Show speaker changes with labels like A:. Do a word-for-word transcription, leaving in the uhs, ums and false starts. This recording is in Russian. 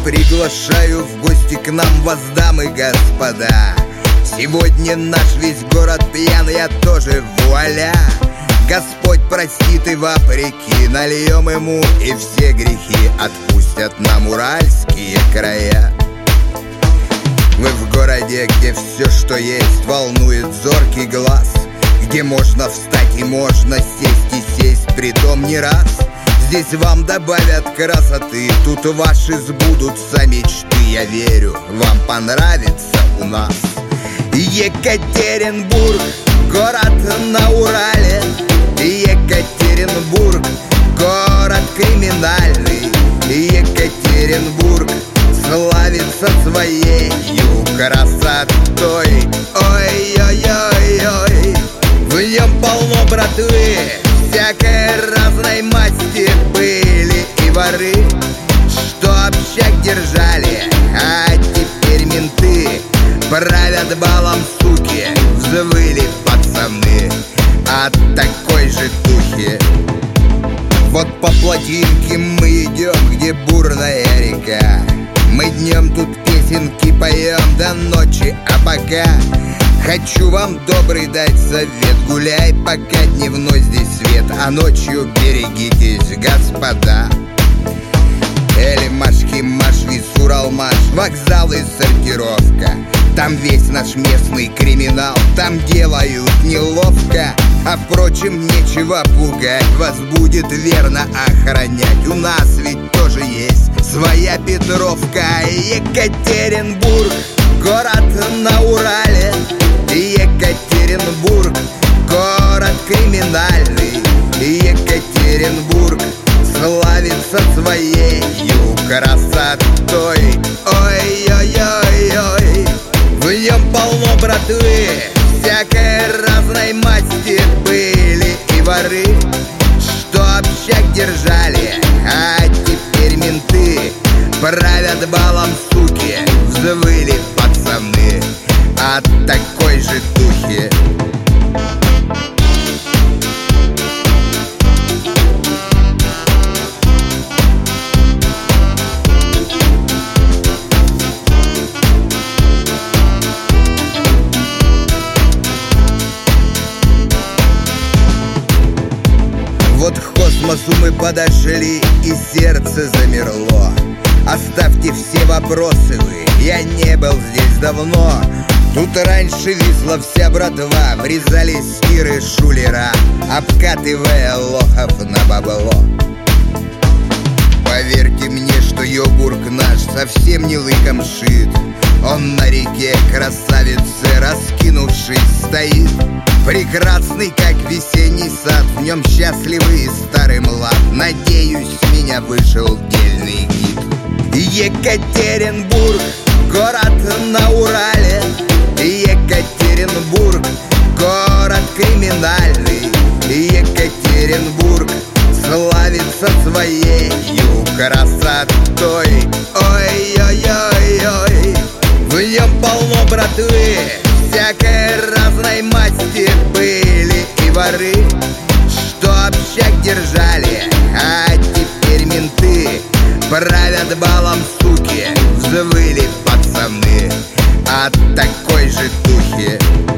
A: приглашаю в гости к нам вас, дамы и господа. Сегодня наш весь город пьян, я тоже, вуаля. Господь простит и вопреки, нальем ему и все грехи отпустят нам уральские края. Вы в городе, где все, что есть, волнует зоркий глаз, где можно встать и можно сесть и сесть, притом не раз. Здесь вам добавят красоты, тут ваши сбудутся мечты. Я верю, вам понравится у нас. Екатеринбург, город на Урале. Екатеринбург, город криминальный. Екатеринбург славится своей красотой. Ой-ой-ой-ой, в нем полно братвы, всякой разной масти, были и воры, что общак держали, а теперь менты правят балом, суки, взвыли пацаны от такой же духи. Вот по плотинке мы идем, где бурная река. Мы днем тут песенки поем до ночи, а пока хочу вам добрый дать совет: гуляй, пока дневной здесь свет, а ночью берегитесь, господа. Эльмашки, Машвис, Уралмаш, вокзал и сортировка. Там весь наш местный криминал, там делают неловко. А впрочем, нечего пугать, вас будет верно охранять. У нас ведь тоже есть своя Петровка. Екатеринбург, город на Урале. Екатеринбург, город криминальный. Екатеринбург славится своей красотой. Ой-ой-ой-ой, в нем полно братвы, всякой разной масти, были и воры, что общак держали, а теперь менты правят балом, суки, взвыли пацаны от такой же духи. Вот к космосу мы подошли, и сердце замерло. Оставьте все вопросы вы, я не был здесь давно. Тут раньше висла вся братва, врезались киры шулера, обкатывая лохов на бабло. Поверьте мне, что Йобург наш совсем не лыком шит. Он на реке красавицы, раскинувшись, стоит, прекрасный, как весенний сад, в нем счастливый и старый млад. Надеюсь, с меня вышел дельный гид. Екатеринбург, город на Урале. Екатеринбург, город криминальный. Екатеринбург славится своей красотой. Ой-ой-ой-ой, в нем полно братвы, всякой разной масти, были и воры, что общак держали, а теперь менты правят балом, суки, взвыли пацаны от такой же духи.